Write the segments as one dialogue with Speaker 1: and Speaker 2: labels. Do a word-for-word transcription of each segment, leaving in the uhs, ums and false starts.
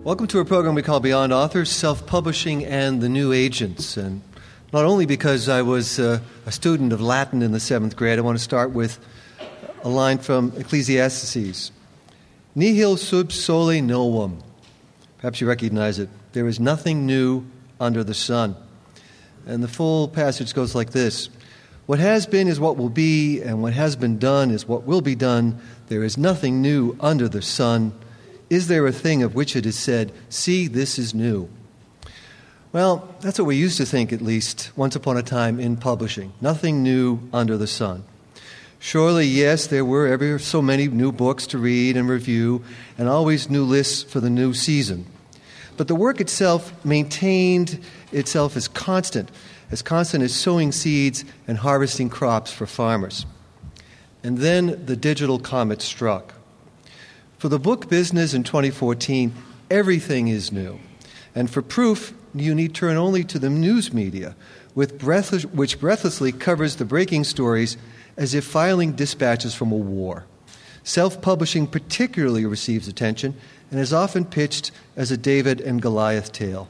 Speaker 1: Welcome to a program we call Beyond Authors, Self-Publishing and the New Agents. And not only because I was uh, a student of Latin in the seventh grade, I want to start with a line from Ecclesiastes. Nihil sub sole novum. Perhaps you recognize it. There is nothing new under the sun. And the full passage goes like this. What has been is what will be, and what has been done is what will be done. There is nothing new under the sun. Is there a thing of which it is said, see, this is new? Well, that's what we used to think, at least, once upon a time in publishing. Nothing new under the sun. Surely, yes, there were ever so many new books to read and review, and always new lists for the new season. But the work itself maintained itself as constant, as constant as sowing seeds and harvesting crops for farmers. And then the digital comet struck. For the book business in twenty fourteen, everything is new. And for proof, you need turn only to the news media, with breathless, which breathlessly covers the breaking stories as if filing dispatches from a war. Self-publishing particularly receives attention and is often pitched as a David and Goliath tale.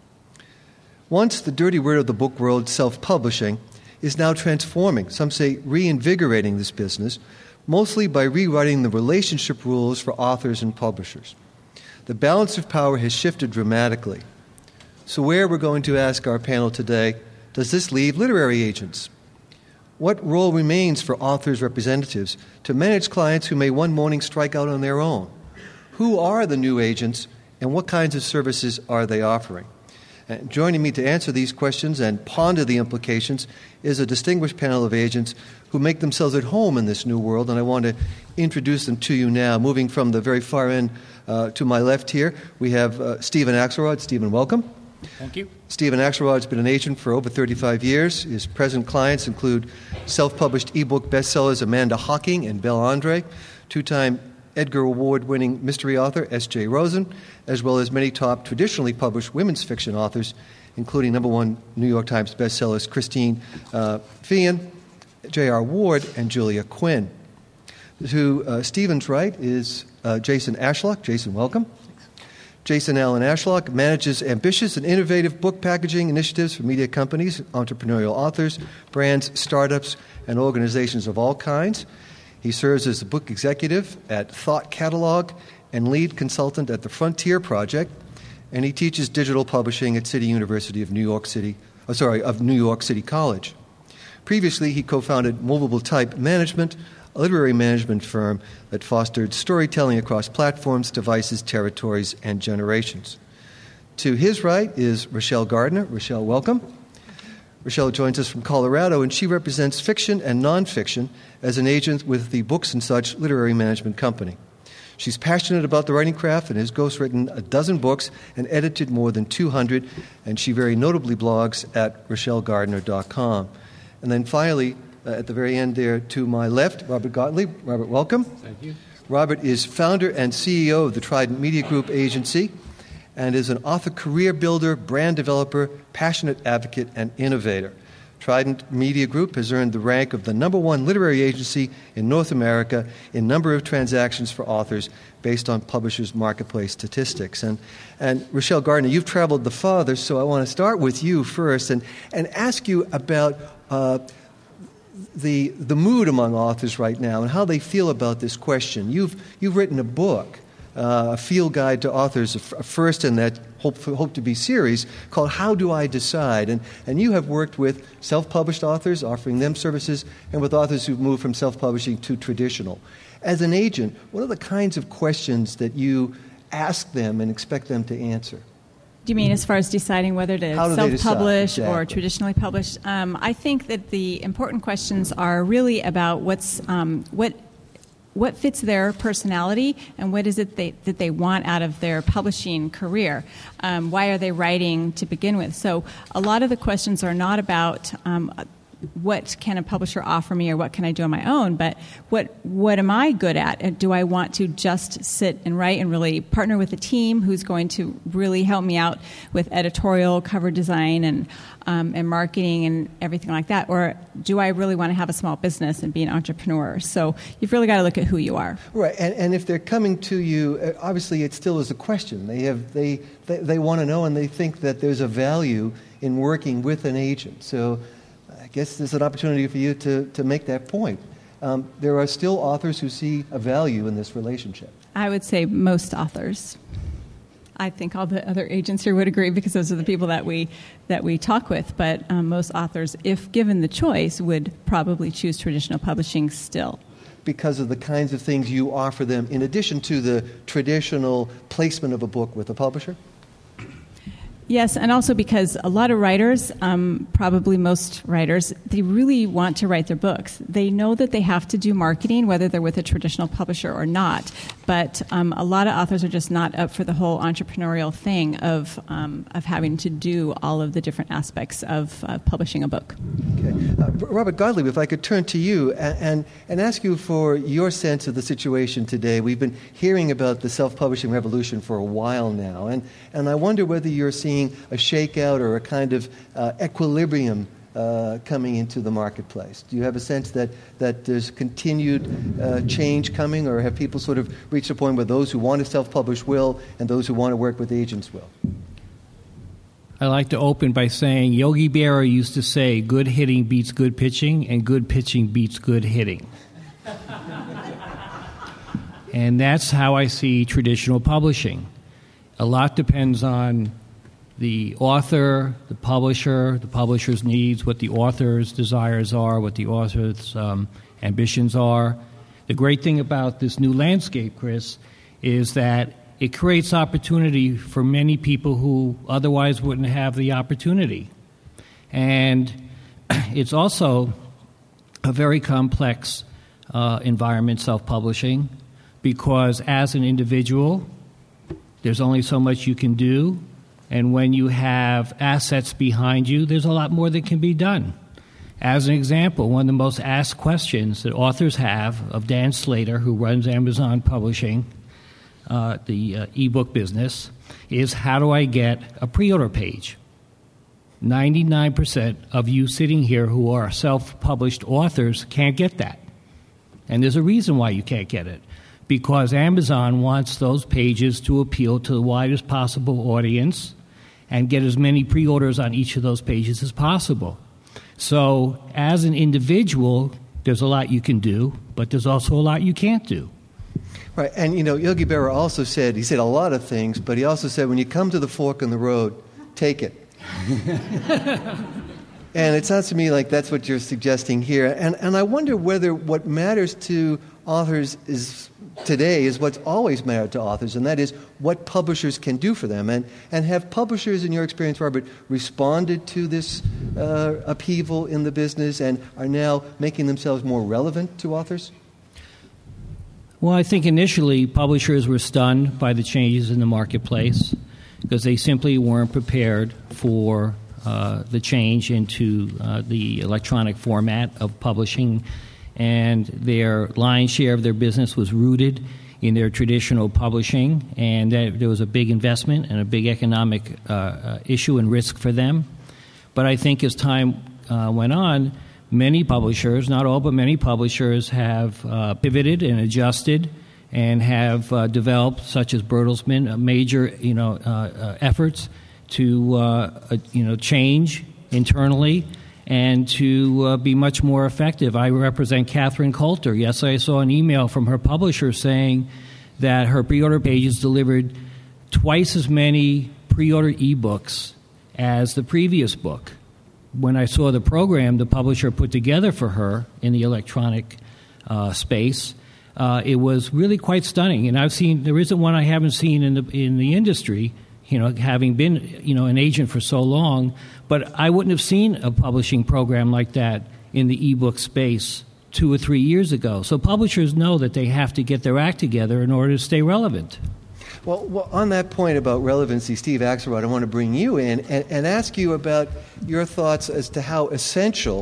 Speaker 1: Once the dirty word of the book world, self-publishing, is now transforming, some say reinvigorating this business, mostly by rewriting the relationship rules for authors and publishers. The balance of power has shifted dramatically. So where, we're going to ask our panel today, does this leave literary agents? What role remains for authors' representatives to manage clients who may one morning strike out on their own? Who are the new agents, and what kinds of services are they offering? And joining me to answer these questions and ponder the implications is a distinguished panel of agents who make themselves at home in this new world, and I want to introduce them to you now. Moving from the very far end uh, to my left here, we have uh, Stephen Axelrod. Stephen, welcome.
Speaker 2: Thank you.
Speaker 1: Stephen Axelrod has been an agent for over thirty-five years. His present clients include self-published ebook bestsellers Amanda Hocking and Belle Andre, two-time Edgar Award-winning mystery author S J Rosen, as well as many top traditionally published women's fiction authors, including number one New York Times bestsellers Christine uh, Feehan, J R Ward, and Julia Quinn. To uh, Stephen's right is uh, Jason Ashlock. Jason, welcome. Jason Allen Ashlock manages ambitious and innovative book packaging initiatives for media companies, entrepreneurial authors, brands, startups, and organizations of all kinds. He serves as the book executive at Thought Catalog and lead consultant at the Frontier Project, and he teaches digital publishing at City University of New York City, oh, sorry, of New York City College. Previously, he co-founded Movable Type Management, a literary management firm that fostered storytelling across platforms, devices, territories, and generations. To his right is Rochelle Gardner. Rochelle, welcome. Rochelle joins us from Colorado, and she represents fiction and nonfiction as an agent with the Books and Such literary management company. She's passionate about the writing craft and has ghostwritten a dozen books and edited more than two hundred, and she very notably blogs at rochelle gardner dot com. And then finally, uh, at the very end there to my left, Robert Gottlieb. Robert, welcome.
Speaker 2: Thank you.
Speaker 1: Robert is founder and C E O of the Trident Media Group agency, and is an author career builder, brand developer, passionate advocate, and innovator. Trident Media Group has earned the rank of the number one literary agency in North America in number of transactions for authors based on Publishers Marketplace statistics. And, and Rochelle Gardner, you've traveled the farthest, so I want to start with you first and, and ask you about uh, the, the mood among authors right now and how they feel about this question. You've, you've written a book. Uh, a field guide to authors, a, f- a first in that hope, hope to be series called How Do I Decide? And, and you have worked with self-published authors, offering them services, and with authors who've moved from self-publishing to traditional. As an agent, what are the kinds of questions that you ask them and expect them to answer?
Speaker 3: Do you mean as far as deciding whether to self-publish exactly. or traditionally publish? Um, I think that the important questions are really about what's um, what what fits their personality and what is it they, that they want out of their publishing career. Um, why are they writing to begin with? So a lot of the questions are not about um, what can a publisher offer me or what can I do on my own, but what what am I good at? Do I want to just sit and write and really partner with a team who's going to really help me out with editorial, cover design, and um, and marketing and everything like that? Or do I really want to have a small business and be an entrepreneur? So you've really got to look at who you are.
Speaker 1: Right, and, and if they're coming to you, obviously it still is a question. They have they they, they want to know, and they think that there's a value in working with an agent. So I guess there's an opportunity for you to, to make that point. Um, there are still authors who see a value in this relationship.
Speaker 3: I would say most authors. I think all the other agents here would agree because those are the people that we that we talk with. But um, most authors, if given the choice, would probably choose traditional publishing still.
Speaker 1: Because of the kinds of things you offer them in addition to the traditional placement of a book with a publisher?
Speaker 3: Yes, and also because a lot of writers, um, probably most writers, they really want to write their books. They know that they have to do marketing, whether they're with a traditional publisher or not. But um, a lot of authors are just not up for the whole entrepreneurial thing of um, of having to do all of the different aspects of uh, publishing a book.
Speaker 1: Okay, uh, Robert Gottlieb, if I could turn to you and, and and ask you for your sense of the situation today. We've been hearing about the self-publishing revolution for a while now, and and I wonder whether you're seeing a shakeout or a kind of uh, equilibrium uh, coming into the marketplace. Do you have a sense that, that there's continued uh, change coming, or have people sort of reached a point where those who want to self-publish will and those who want to work with agents will?
Speaker 2: I like to open by saying Yogi Berra used to say good hitting beats good pitching and good pitching beats good hitting. And that's how I see traditional publishing. A lot depends on the author, the publisher, the publisher's needs, what the author's desires are, what the author's um, ambitions are. The great thing about this new landscape, Chris, is that it creates opportunity for many people who otherwise wouldn't have the opportunity. And it's also a very complex uh, environment, self-publishing, because as an individual, there's only so much you can do. And when you have assets behind you, there's a lot more that can be done. As an example, one of the most asked questions that authors have of Dan Slater, who runs Amazon Publishing, uh, the uh, ebook business, is how do I get a pre-order page? ninety-nine percent of you sitting here who are self-published authors can't get that. And there's a reason why you can't get it. Because Amazon wants those pages to appeal to the widest possible audience and get as many pre-orders on each of those pages as possible. So as an individual, there's a lot you can do, but there's also a lot you can't do.
Speaker 1: Right, and you know, Yogi Berra also said, he said a lot of things, but he also said when you come to the fork in the road, take it. And it sounds to me like that's what you're suggesting here. And and I wonder whether what matters to authors is today is what's always mattered to authors, and that is what publishers can do for them. And and have publishers, in your experience, Robert, responded to this uh, upheaval in the business and are now making themselves more relevant to authors?
Speaker 2: Well, I think initially publishers were stunned by the changes in the marketplace because they simply weren't prepared for uh, the change into uh, the electronic format of publishing, and their lion's share of their business was rooted in their traditional publishing, and that there was a big investment and a big economic uh, uh, issue and risk for them. But I think as time uh, went on, many publishers, not all, but many publishers have uh, pivoted and adjusted and have uh, developed, such as Bertelsmann, uh, major you know uh, uh, efforts to uh, uh, you know change internally and to uh, be much more effective. I represent Catherine Coulter. Yes, I saw an email from her publisher saying that her pre-order pages delivered twice as many pre-order ebooks as the previous book. When I saw the program the publisher put together for her in the electronic uh, space, uh, it was really quite stunning. And I've seen there isn't one I haven't seen in the in the industry. You know, having been you know an agent for so long, but I wouldn't have seen a publishing program like that in the ebook space two or three years ago. So publishers know that they have to get their act together in order to stay relevant.
Speaker 1: Well, well, on that point about relevancy, Steve Axelrod, I want to bring you in and, and ask you about your thoughts as to how essential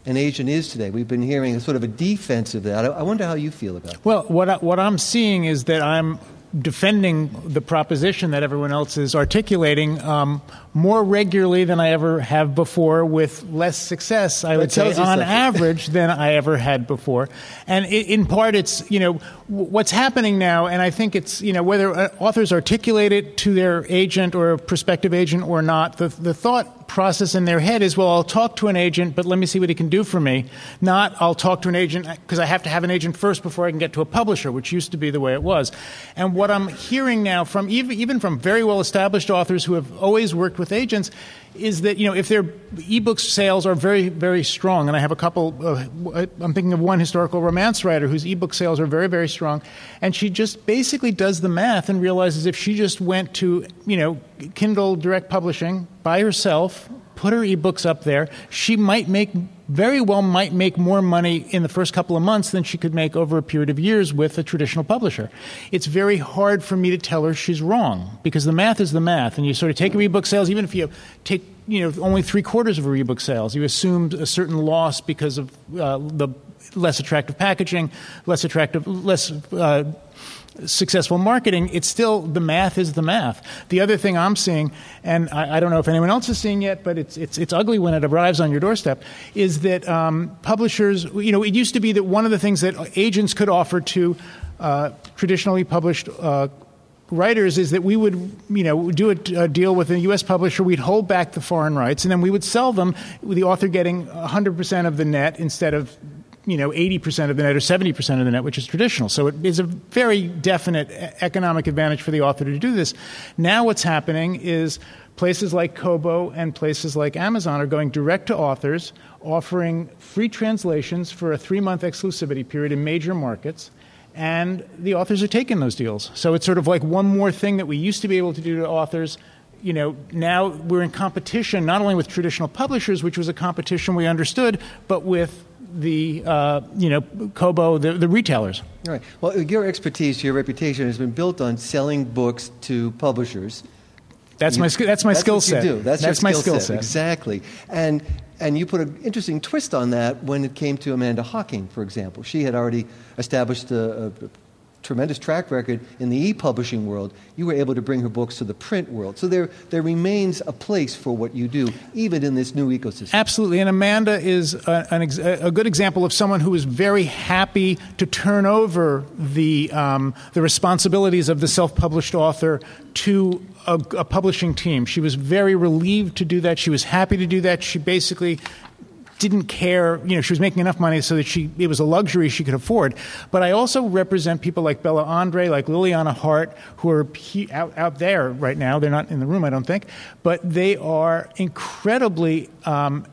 Speaker 1: an agent is today. We've been hearing a sort of a defense of that. I, I wonder how you feel about that.
Speaker 4: Well, what I, what I'm seeing is that I'm defending the proposition that everyone else is articulating um, more regularly than I ever have before, with less success, I
Speaker 1: that
Speaker 4: would say, on
Speaker 1: something.
Speaker 4: average, than I ever had before. And it, in part, it's, you know, what's happening now, and I think it's, you know, whether authors articulate it to their agent or a prospective agent or not, the, the thought process in their head is, well, I'll talk to an agent, but let me see what he can do for me. Not, I'll talk to an agent because I have to have an agent first before I can get to a publisher, which used to be the way it was. And what I'm hearing now from even, even from very well-established authors who have always worked with agents is that, you know, if their ebook sales are very, very strong, and I have a couple, uh, I'm thinking of one historical romance writer whose ebook sales are very, very strong, and she just basically does the math and realizes if she just went to, you know, Kindle Direct Publishing by herself, put her ebooks up there, she might make, very well might make more money in the first couple of months than she could make over a period of years with a traditional publisher. It's very hard for me to tell her she's wrong, because the math is the math, and you sort of take her ebook sales, even if you take, you know, only three quarters of her ebook sales, you assumed a certain loss because of uh, the less attractive packaging, less attractive, less uh, successful marketing. It's still, the math is the math. The other thing I'm seeing, and I, I don't know if anyone else is seeing yet, but it's it's it's ugly when it arrives on your doorstep, is that um, publishers, you know, it used to be that one of the things that agents could offer to uh, traditionally published uh, writers is that we would, you know, do a, a deal with a U S publisher, we'd hold back the foreign rights, and then we would sell them, with the author getting one hundred percent of the net instead of, you know, eighty percent of the net or seventy percent of the net, which is traditional. So it is a very definite economic advantage for the author to do this. Now what's happening is places like Kobo and places like Amazon are going direct to authors, offering free translations for a three-month exclusivity period in major markets, and the authors are taking those deals. So it's sort of like one more thing that we used to be able to do to authors. You know, now we're in competition not only with traditional publishers, which was a competition we understood, but with the, uh, you know, Kobo, the, the retailers.
Speaker 1: All right. Well, your expertise, your reputation has been built on selling books to publishers.
Speaker 4: That's
Speaker 1: you,
Speaker 4: my that's my
Speaker 1: that's
Speaker 4: skill
Speaker 1: what
Speaker 4: set.
Speaker 1: You do. That's,
Speaker 4: that's
Speaker 1: your
Speaker 4: my
Speaker 1: skill
Speaker 4: skill
Speaker 1: set.
Speaker 4: set.
Speaker 1: Exactly. And and you put an interesting twist on that when it came to Amanda Hocking, for example. She had already established a, a tremendous track record in the e-publishing world. You were able to bring her books to the print world. So there there remains a place for what you do, even in this new ecosystem.
Speaker 4: Absolutely. And Amanda is a, an ex- a good example of someone who is very happy to turn over the um, the responsibilities of the self-published author to a, a publishing team. She was very relieved to do that. She was happy to do that. She basically didn't care, you know, she was making enough money so that she it was a luxury she could afford. But I also represent people like Bella Andre, like Liliana Hart, who are he, out, out there right now. They're not in the room, I don't think. But they are incredibly um,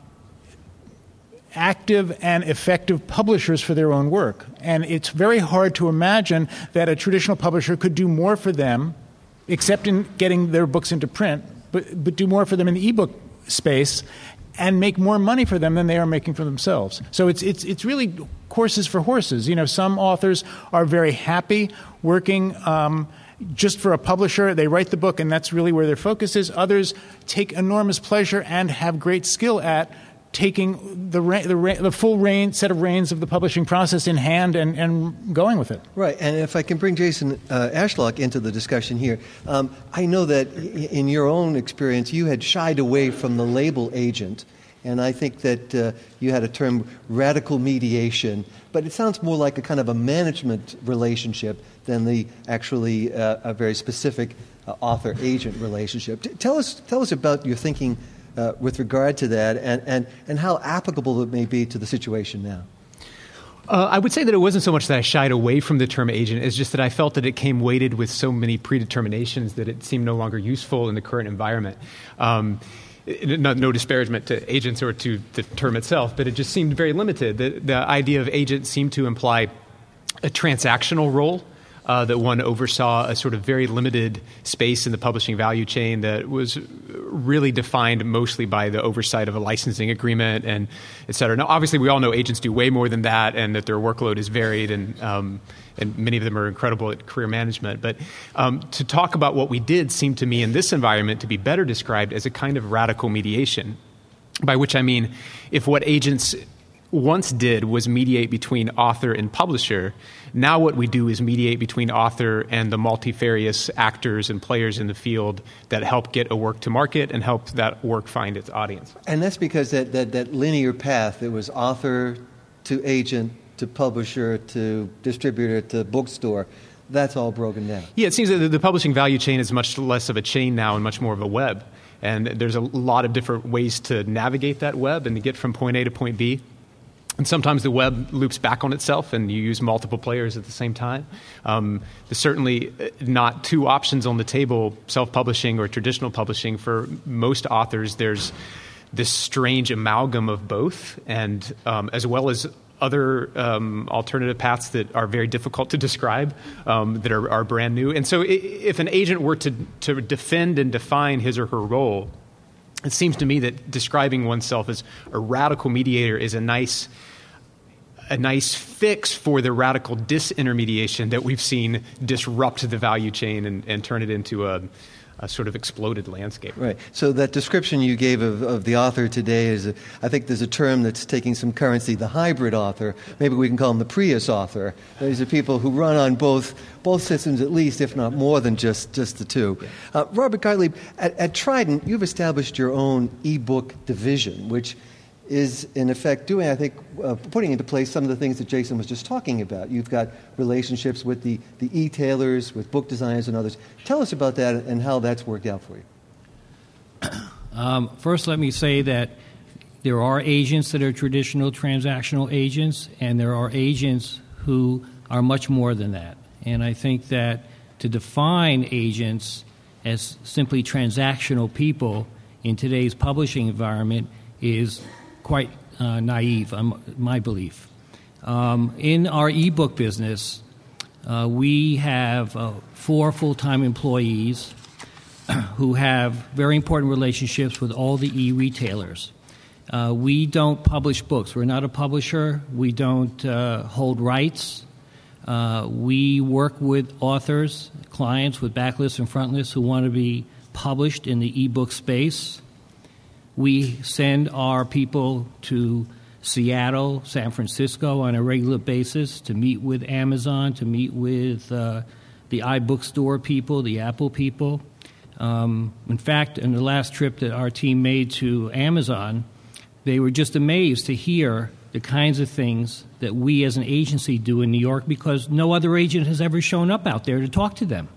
Speaker 4: active and effective publishers for their own work. And it's very hard to imagine that a traditional publisher could do more for them, except in getting their books into print, but, but do more for them in the ebook space and make more money for them than they are making for themselves. So it's it's it's really horses for horses. You know, some authors are very happy working um, just for a publisher. They write the book, and that's really where their focus is. Others take enormous pleasure and have great skill at taking the the, the full reign, set of reins of the publishing process in hand and, and going with it.
Speaker 1: Right. And if I can bring Jason uh, Ashlock into the discussion here, um, I know that in your own experience you had shied away from the label agent, and I think that uh, you had a term radical mediation, but it sounds more like a kind of a management relationship than the actually uh, a very specific uh, author-agent relationship. T- tell us, tell us about your thinking Uh, with regard to that, and, and, and how applicable it may be to the situation now.
Speaker 5: Uh, I would say that it wasn't so much that I shied away from the term agent, it's just that I felt that it came weighted with so many predeterminations that it seemed no longer useful in the current environment. Um, it, no, no disparagement to agents or to the term itself, but it just seemed very limited. The, the idea of agent seemed to imply a transactional role. Uh, that one oversaw a sort of very limited space in the publishing value chain that was really defined mostly by the oversight of a licensing agreement and et cetera. Now, obviously, we all know agents do way more than that and that their workload is varied and um, and many of them are incredible at career management. But um, to talk about what we did seemed to me in this environment to be better described as a kind of radical mediation, by which I mean if what agents once did was mediate between author and publisher. Now what we do is mediate between author and the multifarious actors and players in the field that help get a work to market and help that work find its audience.
Speaker 1: And that's because that, that, that linear path, it was author to agent to publisher to distributor to bookstore, that's all broken down.
Speaker 5: Yeah, it seems that the publishing value chain is much less of a chain now and much more of a web. And there's a lot of different ways to navigate that web and to get from point A to point B. And sometimes the web loops back on itself and you use multiple players at the same time. Um, there's certainly not two options on the table, self-publishing or traditional publishing. For most authors, there's this strange amalgam of both, and um, as well as other um, alternative paths that are very difficult to describe, um, that are, are brand new. And so if an agent were to, to defend and define his or her role, it seems to me that describing oneself as a radical mediator is a nice a nice fix for the radical disintermediation that we've seen disrupt the value chain and, and turn it into a, a sort of exploded landscape.
Speaker 1: Right. So that description you gave of, of the author today is, a, I think there's a term that's taking some currency, the hybrid author. Maybe we can call them the Prius author. These are people who run on both both systems at least, if not more than just, just the two. Yeah. Uh, Robert Gottlieb, at, at Trident, you've established your own e-book division, which is, in effect, doing, I think, uh, putting into place some of the things that Jason was just talking about. You've got relationships with the, the e-tailers, with book designers and others. Tell us about that and how that's worked out for you.
Speaker 2: Um, first, let me say that there are agents that are traditional transactional agents, and there are agents who are much more than that. And I think that to define agents as simply transactional people in today's publishing environment is quite uh, naive, um, my belief. Um, in our ebook business, uh, we have uh, four full-time employees who have very important relationships with all the e-retailers. Uh, we don't publish books. We're not a publisher. We don't uh, hold rights. Uh, we work with authors, clients with backlists and frontlists who want to be published in the ebook space. We send our people to Seattle, San Francisco on a regular basis to meet with Amazon, to meet with uh, the iBookstore people, the Apple people. Um, in fact, in the last trip that our team made to Amazon, they were just amazed to hear the kinds of things that we as an agency do in New York because no other agent has ever shown up out there to talk to them.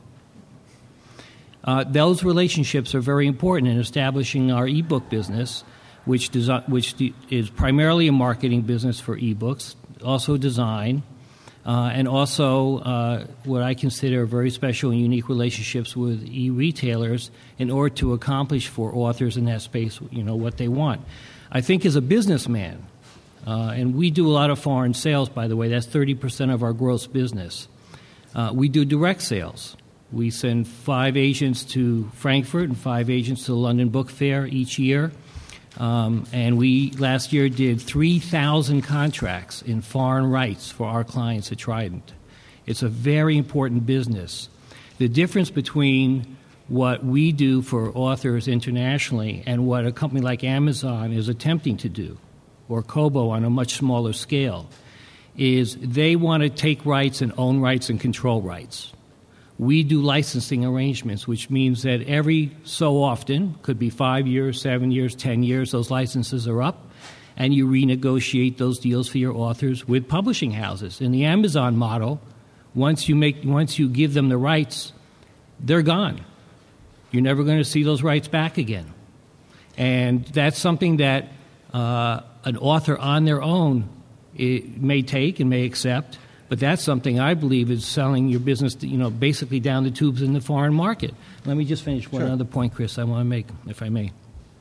Speaker 2: Uh, those relationships are very important in establishing our ebook business, which, desi- which de- is primarily a marketing business for ebooks, also design, uh, and also uh, what I consider very special and unique relationships with e-retailers in order to accomplish for authors in that space, you know, what they want. I think as a businessman, uh, and we do a lot of foreign sales, by the way, that's thirty percent of our gross business. Uh, we do direct sales. We send five agents to Frankfurt and five agents to the London Book Fair each year. Um, and we, last year, did three thousand contracts in foreign rights for our clients at Trident. It's a very important business. The difference between what we do for authors internationally and what a company like Amazon is attempting to do, or Kobo on a much smaller scale, is they want to take rights and own rights and control rights. We do licensing arrangements, which means that every so often, could be five years, seven years, ten years, those licenses are up, and you renegotiate those deals for your authors with publishing houses. In the Amazon model, once you make, once you give them the rights, they're gone. You're never going to see those rights back again. And that's something that uh, an author on their own it may take and may accept. But that's something I believe is selling your business, you know, basically down the tubes in the foreign market. Let me just finish one
Speaker 1: Sure.
Speaker 2: other point, Chris, I want to make, if I may.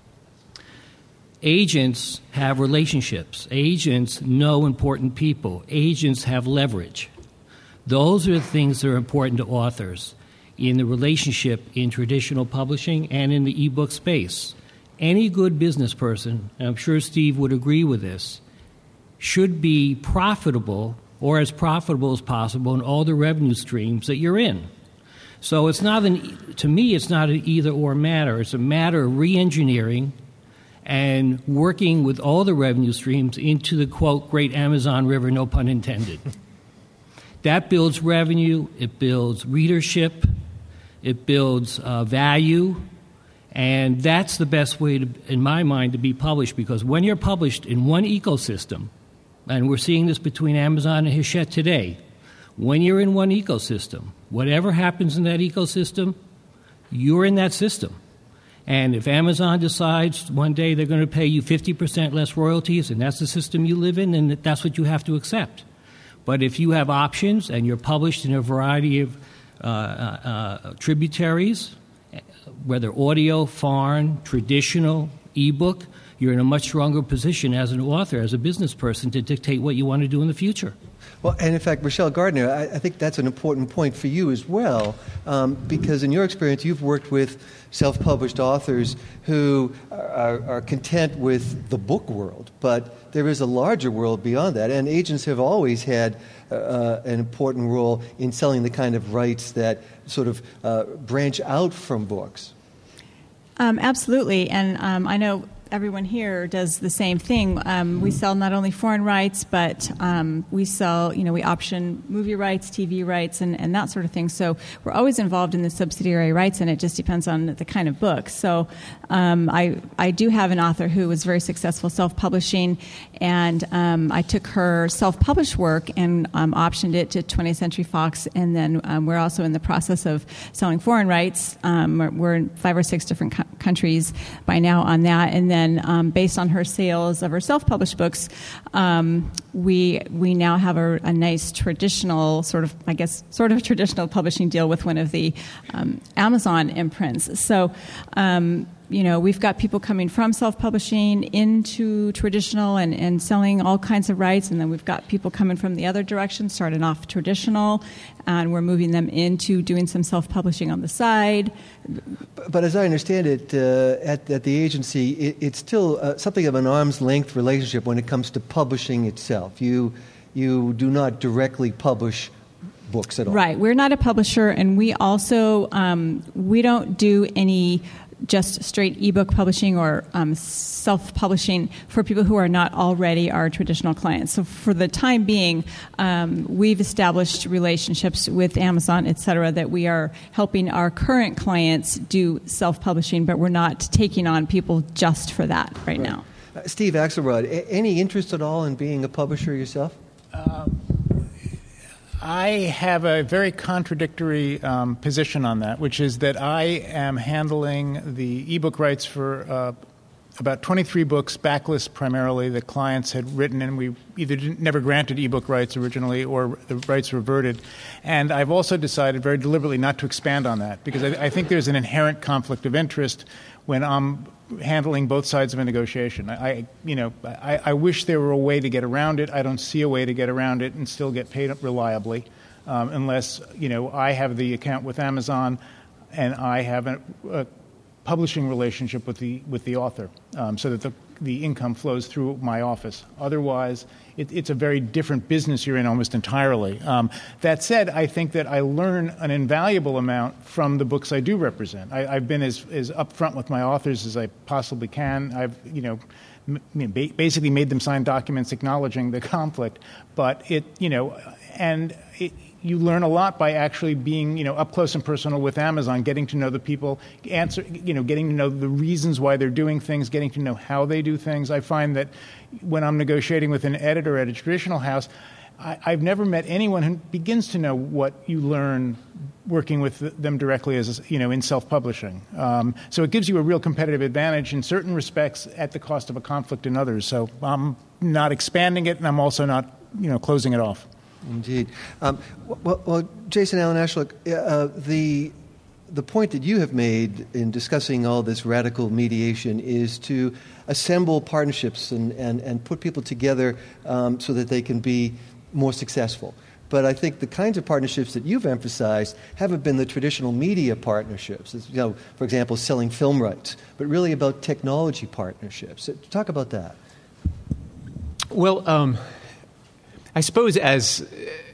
Speaker 2: Agents have relationships. Agents know important people. Agents have leverage. Those are the things that are important to authors in the relationship in traditional publishing and in the ebook space. Any good business person, and I'm sure Steve would agree with this, should be profitable or as profitable as possible in all the revenue streams that you're in. So it's not an, to me, it's not an either-or matter. It's a matter of re-engineering and working with all the revenue streams into the, quote, great Amazon River, no pun intended. That builds revenue, it builds readership, it builds uh, value, and that's the best way, to, in my mind, to be published, because when you're published in one ecosystem, and we're seeing this between Amazon and Hachette today, when you're in one ecosystem, whatever happens in that ecosystem, you're in that system. And if Amazon decides one day they're going to pay you fifty percent less royalties, and that's the system you live in, then that's what you have to accept. But if you have options and you're published in a variety of uh, uh, tributaries, whether audio, foreign, traditional, ebook, you're in a much stronger position as an author, as a business person, to dictate what you want to do in the future.
Speaker 1: Well, and in fact, Rochelle Gardner, I, I think that's an important point for you as well, um, because in your experience, you've worked with self-published authors who are, are content with the book world, but there is a larger world beyond that, and agents have always had uh, an important role in selling the kind of rights that sort of uh, branch out from books.
Speaker 3: Um, absolutely, and um, I know everyone here does the same thing. Um, we sell not only foreign rights, but um, we sell, you know, we option movie rights, T V rights, and, and that sort of thing. So we're always involved in the subsidiary rights, and it just depends on the kind of book. So um, I I do have an author who was very successful self-publishing, and um, I took her self-published work and um, optioned it to twentieth Century Fox, and then um, we're also in the process of selling foreign rights. Um, we're, we're in five or six different co- countries by now on that, and then And um, based on her sales of her self-published books, um, we we now have a, a nice traditional sort of, I guess, sort of traditional publishing deal with one of the um, Amazon imprints. So, um, you know, we've got people coming from self-publishing into traditional and, and selling all kinds of rights, and then we've got people coming from the other direction, starting off traditional, and we're moving them into doing some self-publishing on the side.
Speaker 1: But as I understand it, uh, at, at the agency, it, it's still uh, something of an arm's length relationship when it comes to publishing itself. You you do not directly publish books at all.
Speaker 3: Right. We're not a publisher, and we also um, we don't do any just straight ebook publishing or um, self-publishing for people who are not already our traditional clients. So for the time being, um, we've established relationships with Amazon, et cetera, that we are helping our current clients do self-publishing, but we're not taking on people just for that right, right. now.
Speaker 1: Uh, Steve Axelrod, a- any interest at all in being a publisher yourself?
Speaker 4: Uh, I have a very contradictory um, position on that, which is that I am handling the ebook rights for uh, about twenty-three books, backlist primarily, that clients had written, and we either didn't, never granted ebook rights originally or the rights reverted. And I've also decided very deliberately not to expand on that, because I, I think there's an inherent conflict of interest when I'm handling both sides of a negotiation. I, I you know, I, I wish there were a way to get around it. I don't see a way to get around it and still get paid reliably, um, unless, you know, I have the account with Amazon and I have a, a publishing relationship with the with the author, um, so that the the income flows through my office. Otherwise, it, it's a very different business you're in almost entirely. Um, that said, I think that I learn an invaluable amount from the books I do represent. I, I've been as, as upfront with my authors as I possibly can. I've, you know, m- ba- basically made them sign documents acknowledging the conflict. But it, you know, and it, you learn a lot by actually being, you know, up close and personal with Amazon, getting to know the people, answer, you know, getting to know the reasons why they're doing things, getting to know how they do things. I find that when I'm negotiating with an editor at a traditional house, I, I've never met anyone who begins to know what you learn working with them directly as, you know, in self-publishing. Um, so it gives you a real competitive advantage in certain respects at the cost of a conflict in others. So I'm not expanding it, and I'm also not, you know, closing it off.
Speaker 1: Indeed. Um, well, well, Jason Allen Ashlock, uh, the the point that you have made in discussing all this radical mediation is to assemble partnerships and, and, and put people together um, so that they can be more successful. But I think the kinds of partnerships that you've emphasized haven't been the traditional media partnerships. It's, you know, for example, selling film rights, but really about technology partnerships. Talk about that.
Speaker 5: Well, um I suppose as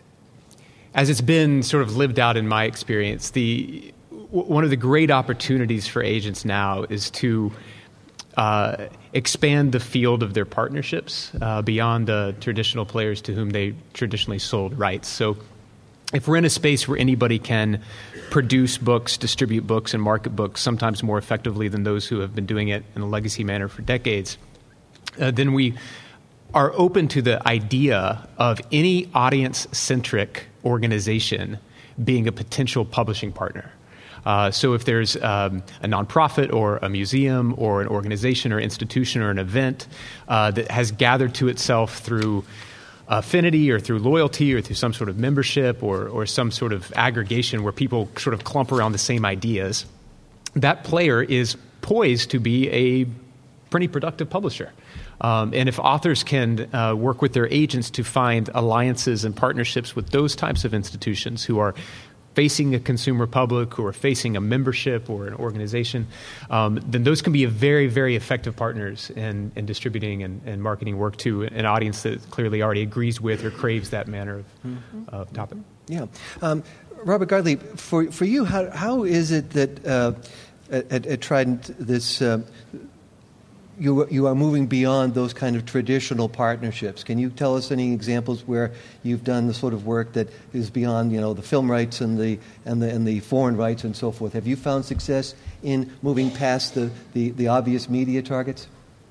Speaker 5: as it's been sort of lived out in my experience, the w- one of the great opportunities for agents now is to uh, expand the field of their partnerships uh, beyond the traditional players to whom they traditionally sold rights. So if we're in a space where anybody can produce books, distribute books, and market books sometimes more effectively than those who have been doing it in a legacy manner for decades, uh, then we are open to the idea of any audience-centric organization being a potential publishing partner. Uh, so if there's um, a nonprofit or a museum or an organization or institution or an event uh, that has gathered to itself through affinity or through loyalty or through some sort of membership or, or some sort of aggregation where people sort of clump around the same ideas, that player is poised to be a pretty productive publisher. Um, and if authors can uh, work with their agents to find alliances and partnerships with those types of institutions who are facing a consumer public, who are facing a membership or an organization, um, then those can be a very, very effective partners in, in distributing and, and marketing work to an audience that clearly already agrees with or craves that manner of, mm-hmm. of topic.
Speaker 1: Yeah. Um, Robert Gottlieb, for, for you, how, how is it that uh, at, at Trident this uh, you you are moving beyond those kind of traditional partnerships? Can you tell us any examples where you've done the sort of work that is beyond, you know, the film rights and the and the and the foreign rights and so forth? Have you found success in moving past the, the, the obvious media targets?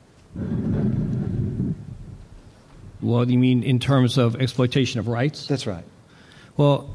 Speaker 2: Well, you mean in terms of exploitation of rights?
Speaker 1: That's right.
Speaker 2: Well,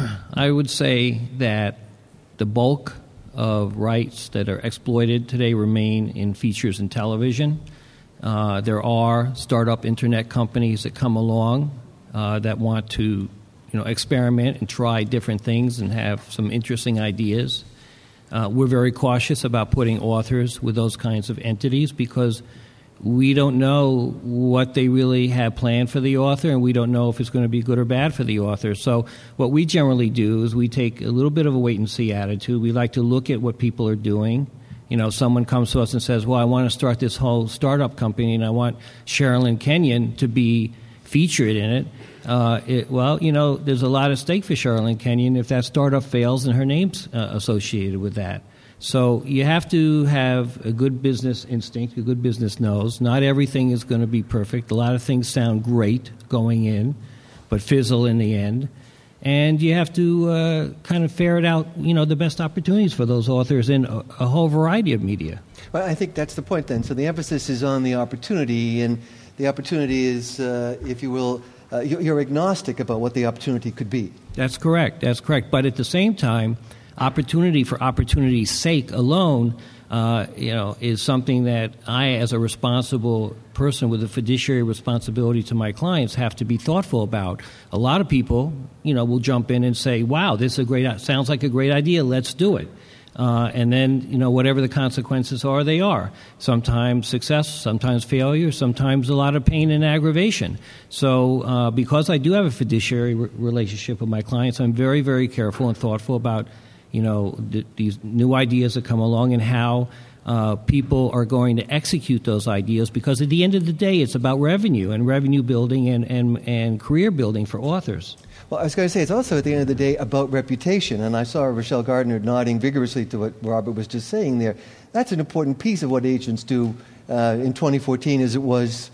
Speaker 2: I would say that the bulk of rights that are exploited today remain in features and television. Uh, there are startup internet companies that come along uh, that want to, you know, experiment and try different things and have some interesting ideas. Uh, we're very cautious about putting authors with those kinds of entities because we don't know what they really have planned for the author, and we don't know if it's going to be good or bad for the author. So what we generally do is we take a little bit of a wait-and-see attitude. We like to look at what people are doing. You know, someone comes to us and says, well, I want to start this whole startup company, and I want Sherilyn Kenyon to be featured in it. Uh, it well, you know, there's a lot at stake for Sherilyn Kenyon if that startup fails and her name's uh, associated with that. So you have to have a good business instinct, a good business nose. Not everything is going to be perfect. A lot of things sound great going in, but fizzle in the end. And you have to uh, kind of ferret out, you know, the best opportunities for those authors in a, a whole variety of media.
Speaker 1: Well, I think that's the point then. So the emphasis is on the opportunity, and the opportunity is, uh, if you will, uh, you're agnostic about what the opportunity could be.
Speaker 2: That's correct. That's correct. But at the same time, opportunity for opportunity's sake alone, uh, you know, is something that I, as a responsible person with a fiduciary responsibility to my clients, have to be thoughtful about. A lot of people, you know, will jump in and say, "Wow, this is a great, sounds like a great idea. Let's do it." Uh, and then, you know, whatever the consequences are, they are. Sometimes success, sometimes failure, sometimes a lot of pain and aggravation. So uh, because I do have a fiduciary re- relationship with my clients, I'm very, very careful and thoughtful about, you know, th- these new ideas that come along and how uh, people are going to execute those ideas, because at the end of the day, it's about revenue and revenue building and, and, and career building for authors.
Speaker 1: Well, I was going to say, it's also at the end of the day about reputation, and I saw Rochelle Gardner nodding vigorously to what Robert was just saying there. That's an important piece of what agents do uh, in twenty fourteen as it was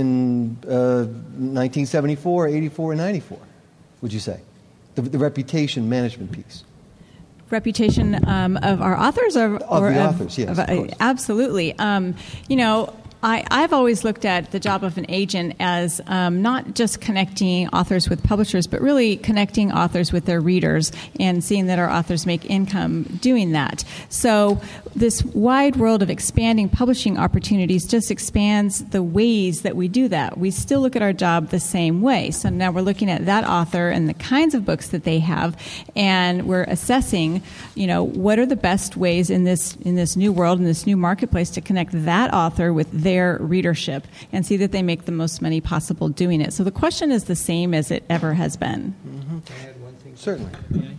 Speaker 1: in uh, nineteen seventy-four, eighty-four, and ninety-four, would you say? The, the reputation management piece.
Speaker 3: Reputation um, of our authors? Or,
Speaker 1: of
Speaker 3: or
Speaker 1: the
Speaker 3: of,
Speaker 1: authors, yes.
Speaker 3: Of,
Speaker 1: of course.
Speaker 3: Absolutely. Um, you know, I, I've always looked at the job of an agent as um, not just connecting authors with publishers, but really connecting authors with their readers and seeing that our authors make income doing that. So this wide world of expanding publishing opportunities just expands the ways that we do that. We still look at our job the same way. So now we're looking at that author and the kinds of books that they have, and we're assessing, you know, what are the best ways in this in this new world, in this new marketplace, to connect that author with their their readership and see that they make the most money possible doing it. So the question is the same as it ever has been.
Speaker 1: Mm-hmm. Can I add one thing? Certainly.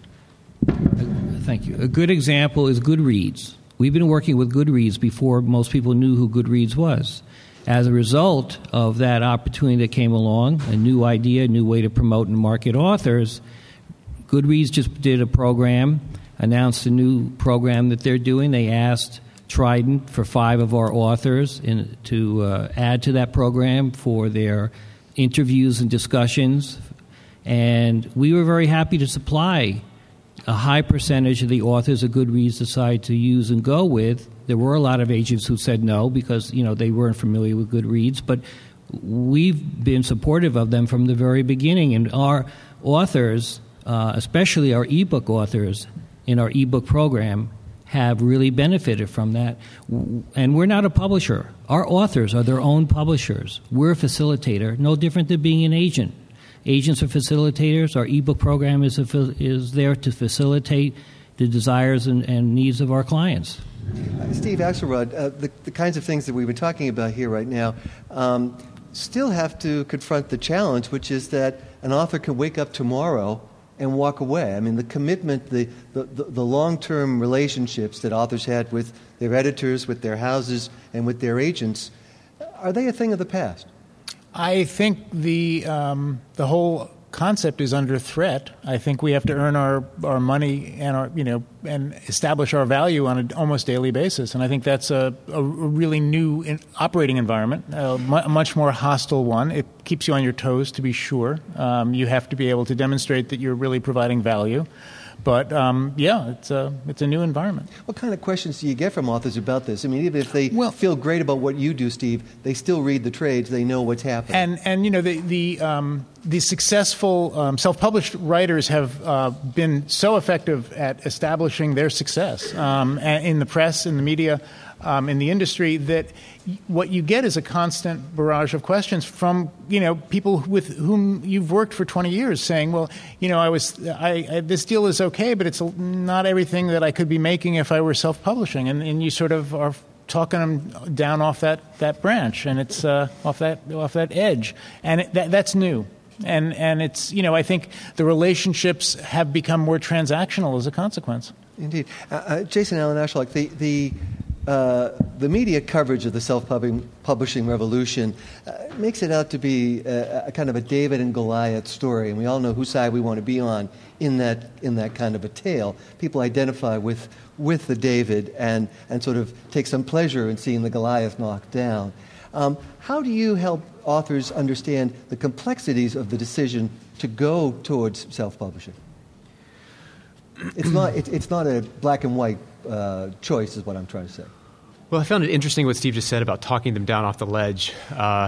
Speaker 2: Thank you. A good example is Goodreads. We've been working with Goodreads before most people knew who Goodreads was. As a result of that opportunity that came along, a new idea, a new way to promote and market authors, Goodreads just did a program, announced a new program that they're doing. They asked Trident for five of our authors in, to uh, add to that program for their interviews and discussions. And we were very happy to supply a high percentage of the authors that Goodreads decided to use and go with. There were a lot of agents who said no because, you know, they weren't familiar with Goodreads, but we've been supportive of them from the very beginning. And our authors, uh, especially our ebook authors in our ebook program, have really benefited from that. And we're not a publisher. Our authors are their own publishers. We're a facilitator, no different than being an agent. Agents are facilitators. Our ebook program is, a, is there to facilitate the desires and, and needs of our clients.
Speaker 1: Uh, Steve Axelrod, uh, the, the kinds of things that we've been talking about here right now um, still have to confront the challenge, which is that an author can wake up tomorrow and walk away. I mean, the commitment, the, the, the long-term relationships that authors had with their editors, with their houses, and with their agents, are they a thing of the past?
Speaker 4: I think the um, the whole concept is under threat. I think we have to earn our, our money and our you know and establish our value on an almost daily basis. And I think that's a, a really new in operating environment, a mu much more hostile one. It keeps you on your toes, to be sure. Um, you have to be able to demonstrate that you're really providing value. But, um, yeah, it's a, it's a new environment.
Speaker 1: What kind of questions do you get from authors about this? I mean, even if they
Speaker 4: well,
Speaker 1: feel great about what you do, Steve, they still read the trades. They know what's happening.
Speaker 4: And, and you know, the, the, um, the successful um, self-published writers have uh, been so effective at establishing their success um, in the press, in the media, um, in the industry, that what you get is a constant barrage of questions from, you know, people with whom you've worked for twenty years saying, well, you know, I was, I, I this deal is okay, but it's not everything that I could be making if I were self-publishing. And, and you sort of are talking them down off that, that branch, and it's uh, off that off that edge. And it, that, that's new. And, and it's, you know, I think the relationships have become more transactional as a consequence.
Speaker 1: Indeed. Uh, uh, Jason Allen Ashlock, the, the Uh, the media coverage of the self-publishing revolution uh, makes it out to be a, a kind of a David and Goliath story, and we all know whose side we want to be on in that in that kind of a tale. People identify with with the David and and sort of take some pleasure in seeing the Goliath knocked down. Um, how do you help authors understand the complexities of the decision to go towards self-publishing? It's not it, it's not a black and white Uh, choice is what I'm trying to say.
Speaker 5: Well, I found it interesting what Steve just said about talking them down off the ledge, uh,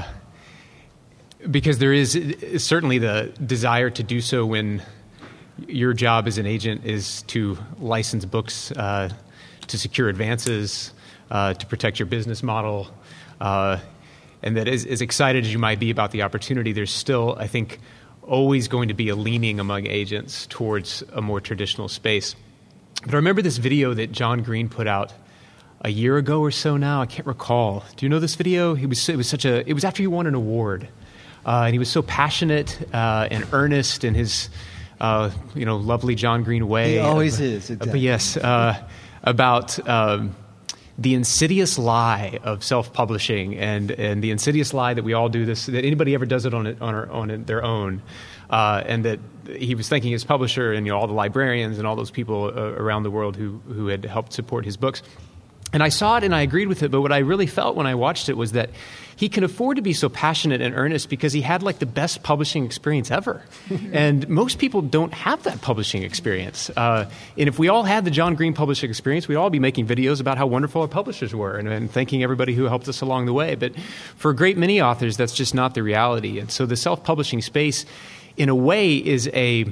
Speaker 5: because there is certainly the desire to do so when your job as an agent is to license books, uh, to secure advances, uh, to protect your business model, uh, and that as, as excited as you might be about the opportunity, there's still, I think, always going to be a leaning among agents towards a more traditional space. But I remember this video that John Green put out a year ago or so now. I can't recall. Do you know this video? He was, it was such a. It was after he won an award, uh, and he was so passionate uh, and earnest in his, uh, you know, lovely John Green way.
Speaker 1: He always
Speaker 5: uh,
Speaker 1: is. Exactly.
Speaker 5: But yes, uh, about um, the insidious lie of self-publishing and and the insidious lie that we all do this, that anybody ever does it on it on, our, on their own. Uh, and that he was thanking his publisher and you know, all the librarians and all those people uh, around the world who, who had helped support his books. And I saw it and I agreed with it, but what I really felt when I watched it was that he can afford to be so passionate and earnest because he had like the best publishing experience ever. And most people don't have that publishing experience. Uh, and if we all had the John Green publishing experience, we'd all be making videos about how wonderful our publishers were and, and thanking everybody who helped us along the way. But for a great many authors, that's just not the reality. And so the self-publishing space, in a way, is a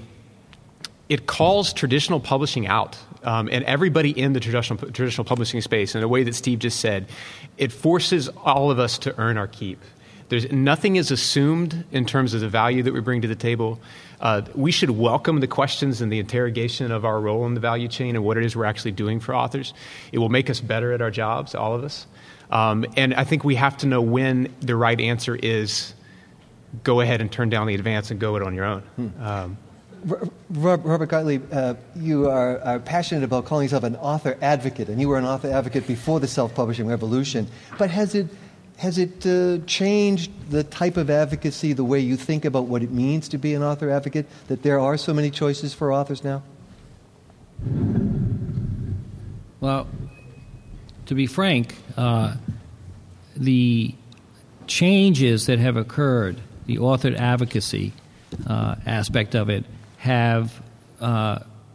Speaker 5: it calls traditional publishing out, um, and everybody in the traditional traditional publishing space, in a way that Steve just said, it forces all of us to earn our keep. There's nothing is assumed in terms of the value that we bring to the table. Uh, we should welcome the questions and the interrogation of our role in the value chain and what it is we're actually doing for authors. It will make us better at our jobs, all of us. Um, and I think we have to know when the right answer is go ahead and turn down the advance and go it on your own. Hmm. Um,
Speaker 1: Robert Gottlieb, uh, you are, are passionate about calling yourself an author advocate, and you were an author advocate before the self-publishing revolution. But has it has it uh, changed the type of advocacy, the way you think about what it means to be an author advocate, that there are so many choices for authors now?
Speaker 2: Well, to be frank, uh, the changes that have occurred, the author advocacy uh, aspect of it, have, uh,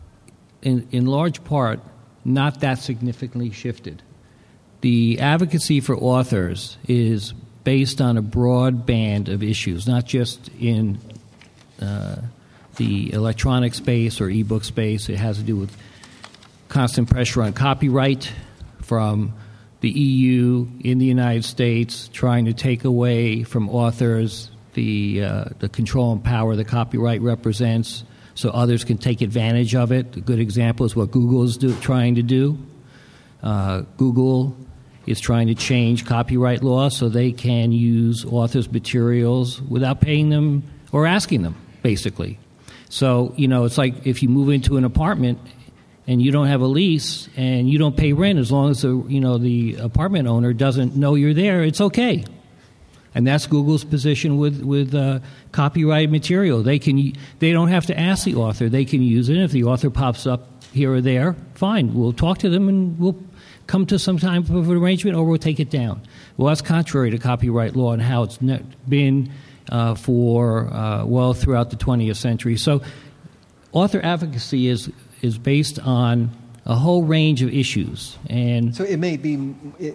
Speaker 2: in, in large part, not that significantly shifted. The advocacy for authors is based on a broad band of issues, not just in uh, the electronic space or ebook space. It has to do with constant pressure on copyright from the E U in the United States, trying to take away from authors the uh, the control and power that copyright represents, so others can take advantage of it. A good example is what Google is do, trying to do. Uh, Google is trying to change copyright law so they can use authors' materials without paying them or asking them, basically. So, you know, it's like if you move into an apartment and you don't have a lease and you don't pay rent, as long as the, you know, the apartment owner doesn't know you're there, it's okay. And that's Google's position with with uh, copyrighted material. They can they don't have to ask the author; they can use it. If the author pops up here or there, fine. We'll talk to them and we'll come to some type of arrangement, or we'll take it down. Well, that's contrary to copyright law and how it's been uh, for uh, well throughout the twentieth century. So, author advocacy is is based on a whole range of issues, and
Speaker 1: so it may be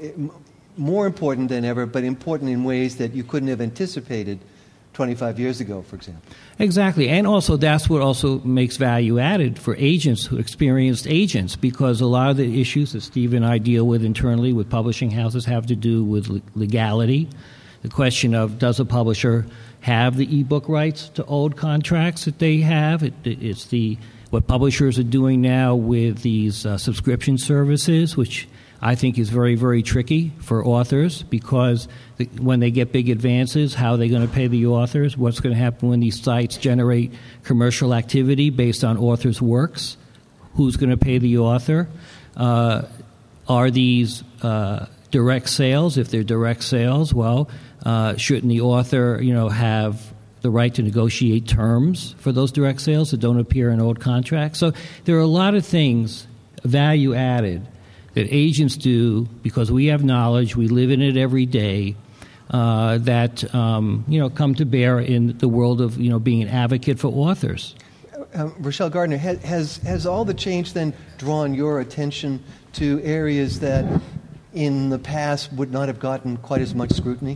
Speaker 1: more important than ever, but important in ways that you couldn't have anticipated twenty-five years ago, for example.
Speaker 2: Exactly, and also that's what also makes value added for agents, who experienced agents, because a lot of the issues that Steve and I deal with internally with publishing houses have to do with legality. The question of, does a publisher have the ebook rights to old contracts that they have? It, it's the what publishers are doing now with these uh, subscription services, which I think is very, very tricky for authors, because the, when they get big advances, how are they going to pay the authors? What's going to happen when these sites generate commercial activity based on authors' works? Who's going to pay the author? Uh, are these uh, direct sales? If they're direct sales, well, uh, shouldn't the author, you know, have the right to negotiate terms for those direct sales that don't appear in old contracts? So there are a lot of things, value added, that agents do because we have knowledge, we live in it every day, uh, that um, you know come to bear in the world of you know being an advocate for authors.
Speaker 1: Uh, Rochelle Gardner, has, has has all the change then drawn your attention to areas that in the past would not have gotten quite as much scrutiny?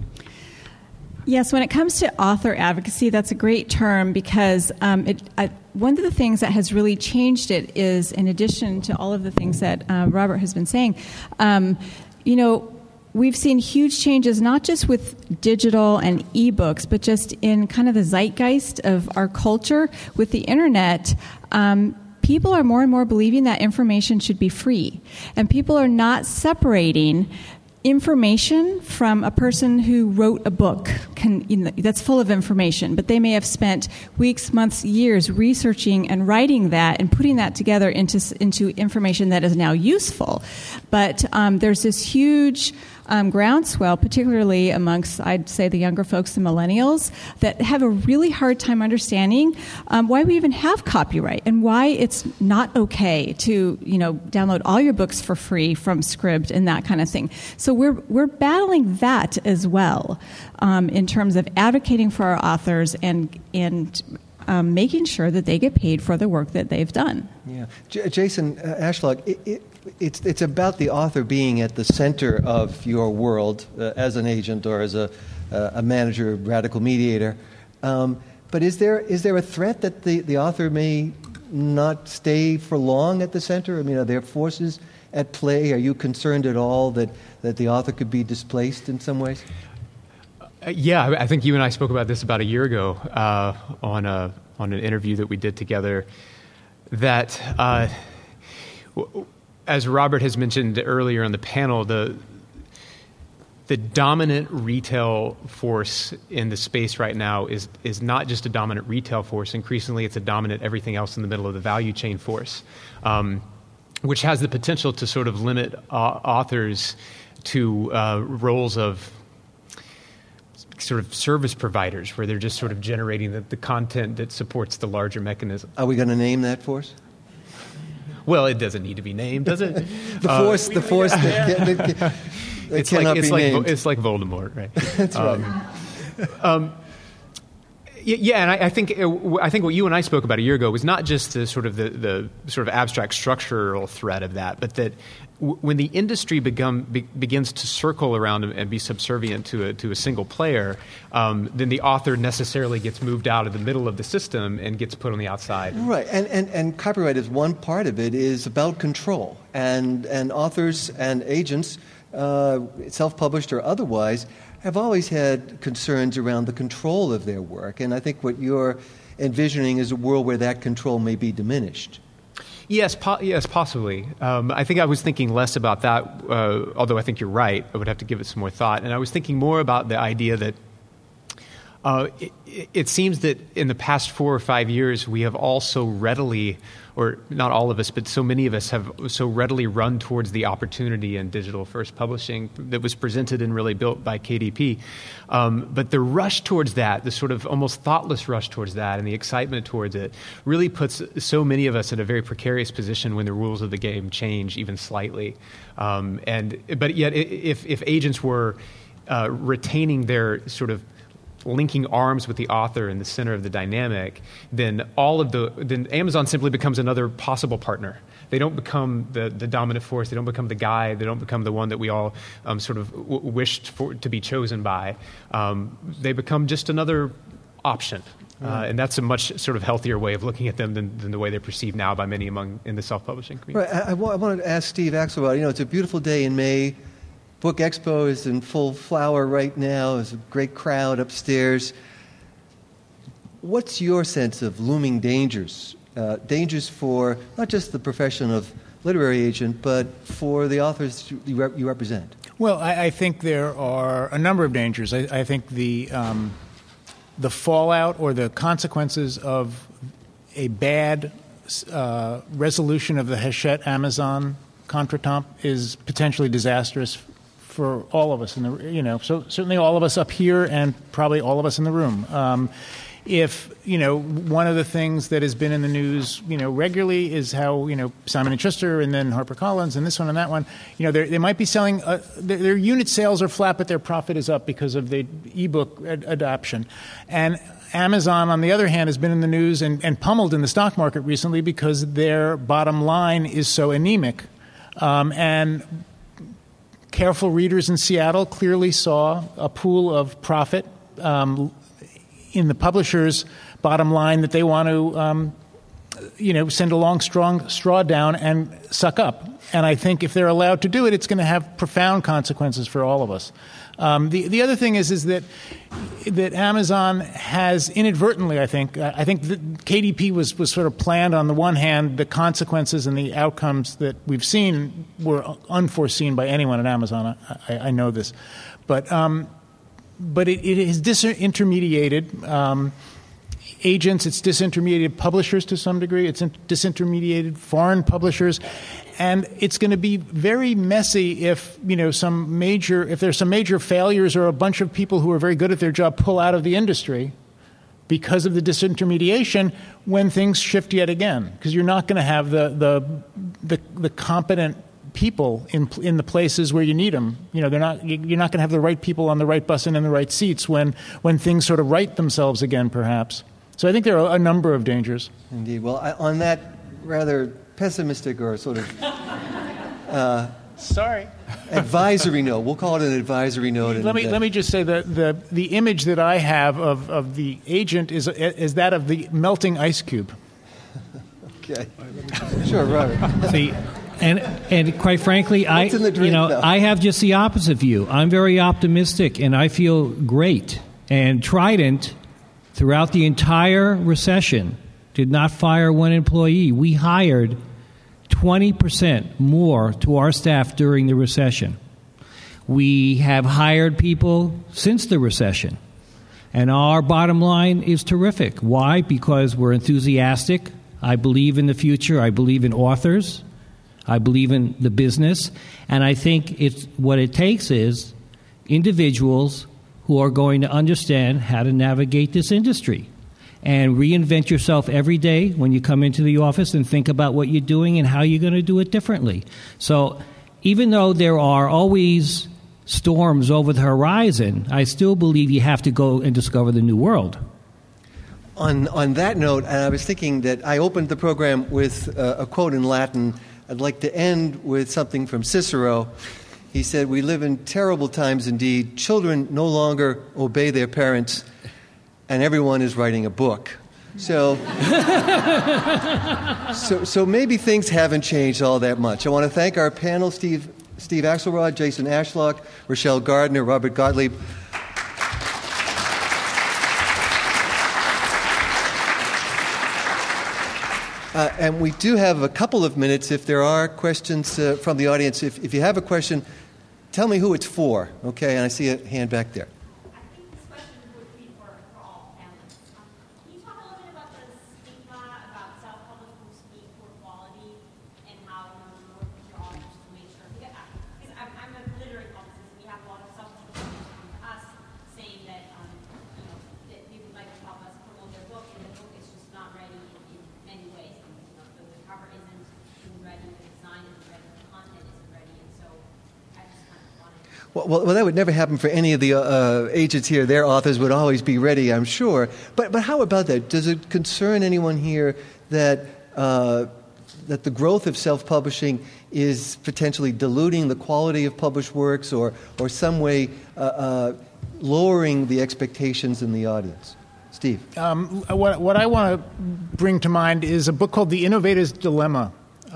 Speaker 3: Yes, when it comes to author advocacy, that's a great term, because um, it, I, one of the things that has really changed it is, in addition to all of the things that uh, Robert has been saying, um, you know, we've seen huge changes, not just with digital and ebooks, but just in kind of the zeitgeist of our culture with the internet. Um, people are more and more believing that information should be free, and people are not separating information from a person who wrote a book can, you know, that's full of information, but they may have spent weeks, months, years researching and writing that and putting that together into into information that is now useful. But um, there's this huge um, groundswell, particularly amongst, I'd say, the younger folks, the millennials, that have a really hard time understanding um, why we even have copyright and why it's not okay to, you know, download all your books for free from Scribd and that kind of thing. So we're we're battling that as well um, in terms of advocating for our authors and and um, making sure that they get paid for the work that they've done.
Speaker 1: Yeah, J- Jason uh, Ashlock, it, it, it's it's about the author being at the center of your world uh, as an agent or as a uh, a manager, radical mediator. Um, but is there is there a threat that the, the author may not stay for long at the center? I mean, are there forces at play? Are you concerned at all that, that the author could be displaced in some ways?
Speaker 5: Uh, yeah, I think you and I spoke about this about a year ago uh, on a on an interview that we did together. That, uh, w- as Robert has mentioned earlier on the panel, the the dominant retail force in the space right now is is not just a dominant retail force. Increasingly, it's a dominant everything else in the middle of the value chain force. Um, which has the potential to sort of limit uh, authors to uh, roles of sort of service providers, where they're just sort of generating the, the content that supports the larger mechanism.
Speaker 1: Are we going to name that force?
Speaker 5: Well, it doesn't need to be named, does it?
Speaker 1: the force, uh, the force that, that, that, that
Speaker 5: it's
Speaker 1: cannot
Speaker 5: like, it's
Speaker 1: be
Speaker 5: like,
Speaker 1: named.
Speaker 5: It's like Voldemort, right?
Speaker 1: That's right.
Speaker 5: Um, um, Yeah, and I, I think I think what you and I spoke about a year ago was not just the sort of the, the sort of abstract structural threat of that, but that w- when the industry become, be, begins to circle around and be subservient to a, to a single player, um, then the author necessarily gets moved out of the middle of the system and gets put on the outside.
Speaker 1: Right, and, and, and copyright is one part of it, is about control, and and authors and agents, uh, self-published or otherwise, have always had concerns around the control of their work, and I think what you're envisioning is a world where that control may be diminished.
Speaker 5: Yes, po- yes, possibly. Um, I think I was thinking less about that, uh, although I think you're right. I would have to give it some more thought. And I was thinking more about the idea that uh, it, it seems that in the past four or five years, we have all so readily, or not all of us, but so many of us have so readily run towards the opportunity in digital-first publishing that was presented and really built by K D P. Um, but the rush towards that, the sort of almost thoughtless rush towards that and the excitement towards it really puts so many of us in a very precarious position when the rules of the game change even slightly. Um, and but yet if, if agents were uh, retaining their sort of linking arms with the author in the center of the dynamic, then all of the then Amazon simply becomes another possible partner. They don't become the, the dominant force. They don't become the guy. They don't become the one that we all um, sort of w- wished for to be chosen by. Um, they become just another option, uh, right. And that's a much sort of healthier way of looking at them than, than the way they're perceived now by many among in the self-publishing community.
Speaker 1: Right. I, I, w- I wanted to ask Steve Axelrod. You know, it's a beautiful day in May. Book Expo is in full flower right now. There's a great crowd upstairs. What's your sense of looming dangers? Uh, dangers for not just the profession of literary agent, but for the authors you, rep- you represent?
Speaker 4: Well, I, I think there are a number of dangers. I, I think the um, the fallout or the consequences of a bad uh, resolution of the Hachette Amazon contretemps is potentially disastrous for all of us in the, you know, so certainly all of us up here and probably all of us in the room. Um, if, you know, one of the things that has been in the news, you know, regularly is how, you know, Simon and Schuster and then HarperCollins and this one and that one, you know, they might be selling, uh, their, their unit sales are flat, but their profit is up because of the ebook ad- adoption. And Amazon, on the other hand, has been in the news and, and pummeled in the stock market recently because their bottom line is so anemic. Um, and careful readers in Seattle clearly saw a pool of profit um, in the publisher's bottom line that they want to, um, you know, send a long, strong straw down and suck up. And I think if they're allowed to do it, it's going to have profound consequences for all of us. Um, the the other thing is is that that Amazon has inadvertently, I think, I think that K D P was, was sort of planned on the one hand. The consequences and the outcomes that we've seen were unforeseen by anyone at Amazon. I, I know this, but um, but it, it is disintermediated um, agents. It's disintermediated publishers to some degree. It's disintermediated foreign publishers. And it's going to be very messy if, you know, some major, if there's some major failures or a bunch of people who are very good at their job pull out of the industry because of the disintermediation when things shift yet again. Because you're not going to have the, the the the competent people in in the places where you need them. You know, they're not. You're not going to have the right people on the right bus and in the right seats when when things sort of right themselves again, perhaps. So I think there are a number of dangers.
Speaker 1: Indeed. Well, I, on that rather pessimistic or sort of uh,
Speaker 4: sorry
Speaker 1: advisory note, we'll call it an advisory note.
Speaker 4: Let me uh, let me just say that the the image that I have of, of the agent is is that of the melting ice cube.
Speaker 1: Okay, sure, Robert.
Speaker 2: See, and and quite frankly, I
Speaker 1: drink,
Speaker 2: you know
Speaker 1: though?
Speaker 2: I have just the opposite view. I'm very optimistic, and I feel great. And Trident, throughout the entire recession, did not fire one employee. We hired twenty percent more to our staff during the recession. We have hired people since the recession. And our bottom line is terrific. Why? Because we're enthusiastic. I believe in the future. I believe in authors. I believe in the business. And I think it's what it takes is individuals who are going to understand how to navigate this industry. and reinvent yourself every day when you come into the office and think about what you're doing and how you're going to do it differently. So even though there are always storms over the horizon, I still believe you have to go and discover the new world.
Speaker 1: On on that note, I was thinking that I opened the program with uh, a quote in Latin. I'd like to end with something from Cicero. He said, "We live in terrible times indeed. Children no longer obey their parents, and everyone is writing a book." So, so, so maybe things haven't changed all that much. I want to thank our panel, Steve, Steve Axelrod, Jason Ashlock, Rochelle Gardner, Robert Gottlieb. Uh, and we do have a couple of minutes if there are questions uh, from the audience. If, if you have a question, tell me who it's for, okay? And I see a hand back there.
Speaker 6: I think this question would be for, for all panelists. Um, can you talk a little bit about the stigma about self-published books being poor quality and how you know, you work with your authors to make sure? Because I'm, I'm a literary publicist, and we have a lot of self-published authors come to us saying that, um, you know, that they would like to help us promote their book, and the book is just not ready in, in many ways. The, the cover isn't ready, the design isn't ready, the content isn't ready, and so I just kind of wanted to...
Speaker 1: Well, well, well, that would never happen for any of the uh, agents here. Their authors would always be ready, I'm sure. But but how about that? Does it concern anyone here that uh, that the growth of self-publishing is potentially diluting the quality of published works, or or some way uh, uh, lowering the expectations in the audience? Steve.
Speaker 4: Um, what, what I want to bring to mind is a book called The Innovator's Dilemma,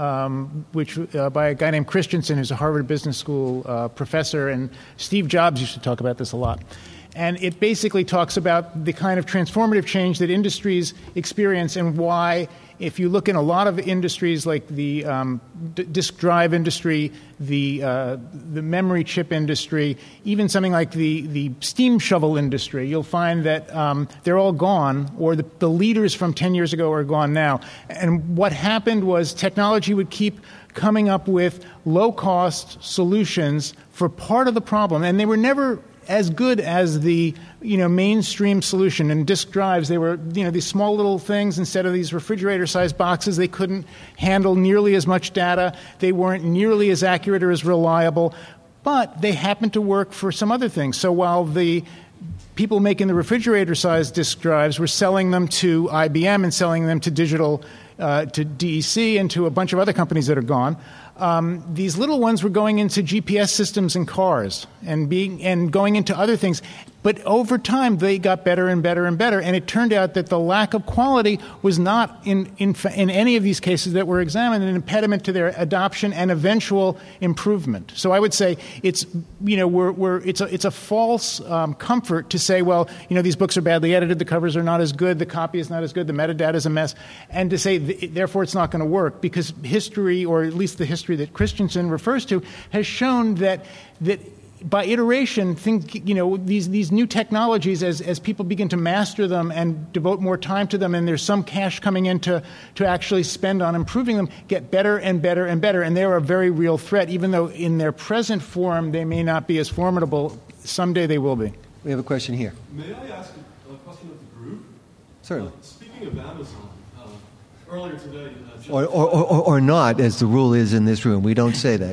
Speaker 4: um, which uh, by a guy named Christensen, who's a Harvard Business School uh, professor, and Steve Jobs used to talk about this a lot. And it basically talks about the kind of transformative change that industries experience and why, if you look in a lot of industries like the um, d- disk drive industry, the uh, the memory chip industry, even something like the, the steam shovel industry, you'll find that um, they're all gone, or the, the leaders from ten years ago are gone now. And what happened was technology would keep coming up with low-cost solutions for part of the problem, and they were never as good as the you know mainstream solution. In disk drives, they were you know these small little things instead of these refrigerator-sized boxes. They couldn't handle nearly as much data. They weren't nearly as accurate or as reliable, but they happened to work for some other things. So while the people making the refrigerator-sized disk drives were selling them to I B M and selling them to digital, uh, to D E C and to a bunch of other companies that are gone, Um, these little ones were going into G P S systems in cars and being and going into other things. But over time, they got better and better and better. And it turned out that the lack of quality was not, in, in, in any of these cases that were examined, an impediment to their adoption and eventual improvement. So I would say it's, you know, we're, we're, it's, a, it's a false um, comfort to say, well, you know, these books are badly edited, the covers are not as good, the copy is not as good, the metadata is a mess, and to say, th- therefore, it's not going to work, because history, or at least the history that Christensen refers to, has shown that that by iteration, think you know these these new technologies, as as people begin to master them and devote more time to them, and there's some cash coming in to to actually spend on improving them, get better and better and better, and they're a very real threat. Even though in their present form they may not be as formidable, someday they will be.
Speaker 1: We have a question here.
Speaker 7: May I ask a, a question of the group?
Speaker 1: Certainly.
Speaker 7: Uh, speaking of Amazon, uh, earlier today, uh,
Speaker 1: Or, or, or, or not, as the rule is in this room. We don't say that.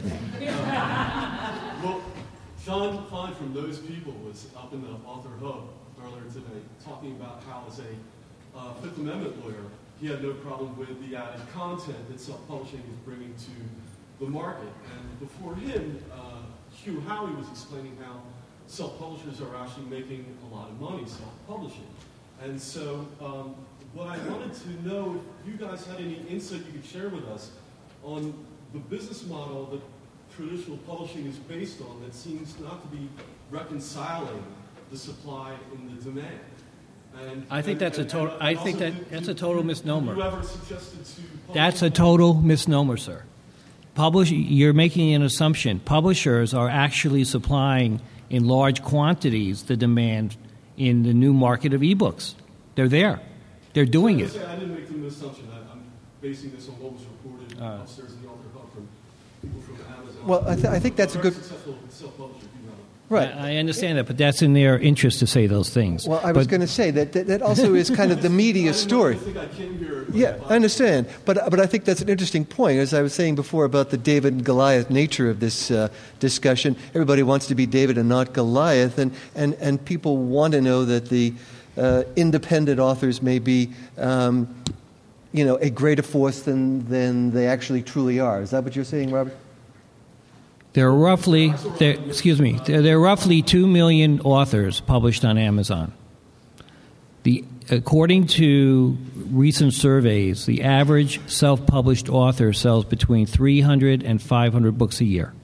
Speaker 7: Well, Sean Klein from Those People was up in the Author Hub earlier today talking about how, as a uh, Fifth Amendment lawyer, he had no problem with the added content that self-publishing is bringing to the market. And before him, uh, Hugh Howey was explaining how self-publishers are actually making a lot of money self-publishing. And so um, what I wanted to know, if you guys had any insight you could share with us on the business model that traditional publishing is based on that seems not to be reconciling the supply and the demand. And,
Speaker 2: I think
Speaker 7: and,
Speaker 2: that's
Speaker 7: and,
Speaker 2: a total.
Speaker 7: and
Speaker 2: I think
Speaker 7: also,
Speaker 2: that
Speaker 7: did,
Speaker 2: that's
Speaker 7: did,
Speaker 2: a total
Speaker 7: did,
Speaker 2: misnomer.
Speaker 7: Did you ever suggested to
Speaker 2: That's a total misnomer, sir. Publish. You're making an assumption. Publishers are actually supplying in large quantities the demand in the new market of ebooks. They're there. They're doing it.
Speaker 7: I didn't make the assumption. I, I'm basing this on what was reported uh, upstairs in the Author Hub from people from Amazon.
Speaker 1: Well, I, th- I think that's a good.
Speaker 7: Successful self-publisher, you know.
Speaker 1: Right.
Speaker 2: I, I understand that, but that's in their interest to say those things.
Speaker 1: Well, I was
Speaker 2: But-
Speaker 1: going to say that, that that also is kind of the media story.
Speaker 7: I think I came here.
Speaker 1: Yeah, I understand, but but I think that's an interesting point. As I was saying before about the David and Goliath nature of this uh, discussion, everybody wants to be David and not Goliath, and and, and people want to know that the uh, independent authors may be, um, you know, a greater force than than they actually truly are. Is that what you're saying, Robert?
Speaker 2: There are roughly, there, excuse me, there, there are roughly two million authors published on Amazon. The, according to recent surveys, the average self-published author sells between three hundred and five hundred books a year.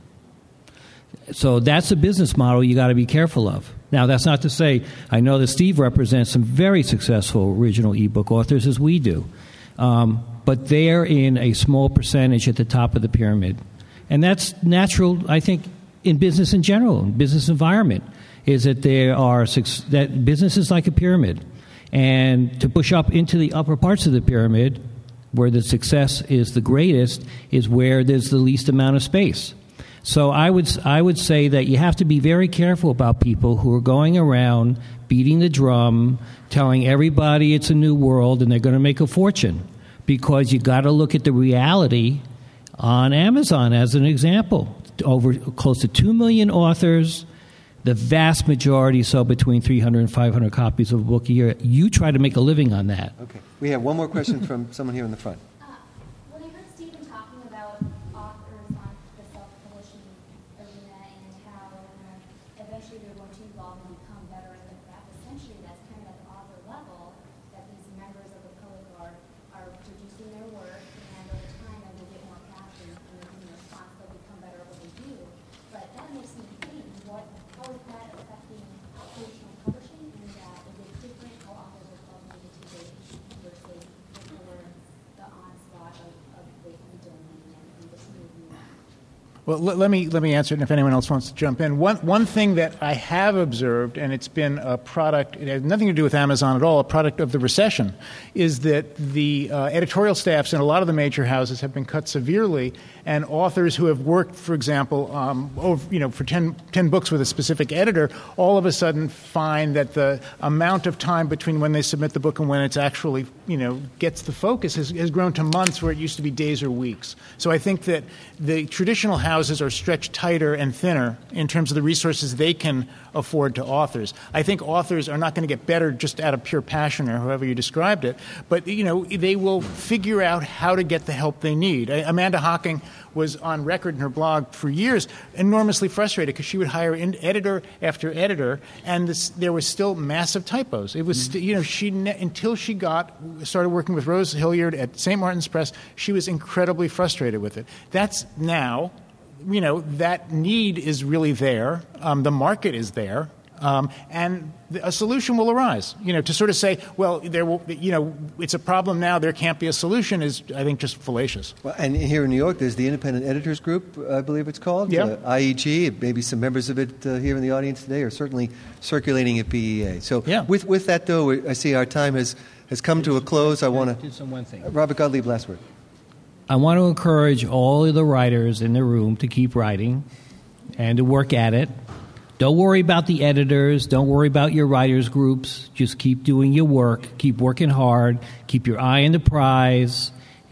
Speaker 2: So that's a business model you got to be careful of. Now, that's not to say, I know that Steve represents some very successful original ebook authors, as we do. Um, but they're in a small percentage at the top of the pyramid. And that's natural, I think, in business in general, in business environment, is that there are that business is like a pyramid. And to push up into the upper parts of the pyramid, where the success is the greatest, is where there's the least amount of space. So I would I would say that you have to be very careful about people who are going around beating the drum, telling everybody it's a new world and they're going to make a fortune, because you got to look at the reality. On Amazon, as an example, over close to two million authors, the vast majority sell between three hundred and five hundred copies of a book a year. You try to make a living on that.
Speaker 1: Okay. We have one more question from someone here in the front.
Speaker 6: Uh, when I heard Stephen talking about authors on the self-publishing arena and how uh, eventually they're going to evolve and become better at the craft, essentially that's kind of at the author level that these members of the public are, are producing their work, and over time they will get more passion and in response they'll become better at what they do. But that makes me think, what, how is that affecting traditional publishing, and that is it different how authors are cultivated today versus before the onslaught of, of the e-domain and this movement?
Speaker 4: Well, let, let me let me answer it, and if anyone else wants to jump in. One one thing that I have observed, and it's been a product, it has nothing to do with Amazon at all, a product of the recession, is that the uh, editorial staffs in a lot of the major houses have been cut severely, and authors who have worked, for example, um, over, you know, for ten, ten books with a specific editor, all of a sudden find that the amount of time between when they submit the book and when it's actually, you know, gets the focus has, has grown to months where it used to be days or weeks. So I think that the traditional houses are stretched tighter and thinner in terms of the resources they can afford to authors. I think authors are not going to get better just out of pure passion or however you described it, but, you know, they will figure out how to get the help they need. Amanda Hocking was on record in her blog for years enormously frustrated because she would hire in editor after editor, and this, there was still massive typos. It was, mm-hmm. st- you know, she ne- until she got started working with Rose Hilliard at Saint Martin's Press, she was incredibly frustrated with it. That's now, you know, that need is really there. Um, the market is there. Um, and a solution will arise. You know, to sort of say, well, there will, you know, it's a problem now, there can't be a solution is, I think, just fallacious.
Speaker 1: Well, and here in New York, there's the Independent Editors Group, I believe it's called.
Speaker 4: Yeah.
Speaker 1: Uh, I E G, maybe some members of it uh, here in the audience today are certainly circulating at B E A. So
Speaker 4: yeah.
Speaker 1: with, with that, though, I see our time has, has come to a close. I want to...
Speaker 2: Do some one thing.
Speaker 1: Robert Gottlieb, last word.
Speaker 2: I want to encourage all of the writers in the room to keep writing and to work at it. Don't worry about the editors. Don't worry about your writers' groups. Just keep doing your work. Keep working hard. Keep your eye on the prize.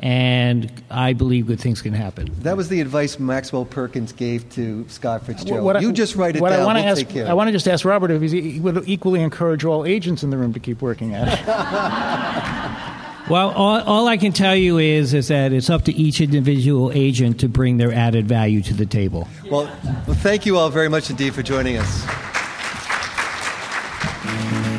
Speaker 2: And I believe good things can happen.
Speaker 1: That was the advice Maxwell Perkins gave to Scott Fitzgerald.
Speaker 4: What I,
Speaker 1: you just write it
Speaker 4: what
Speaker 1: down.
Speaker 4: I want to
Speaker 1: we'll
Speaker 4: ask,
Speaker 1: take care
Speaker 4: I want to just ask Robert if he would equally encourage all agents in the room to keep working at it.
Speaker 2: Well, all, all I can tell you is, is that it's up to each individual agent to bring their added value to the table.
Speaker 1: Well, well thank you all very much indeed for joining us.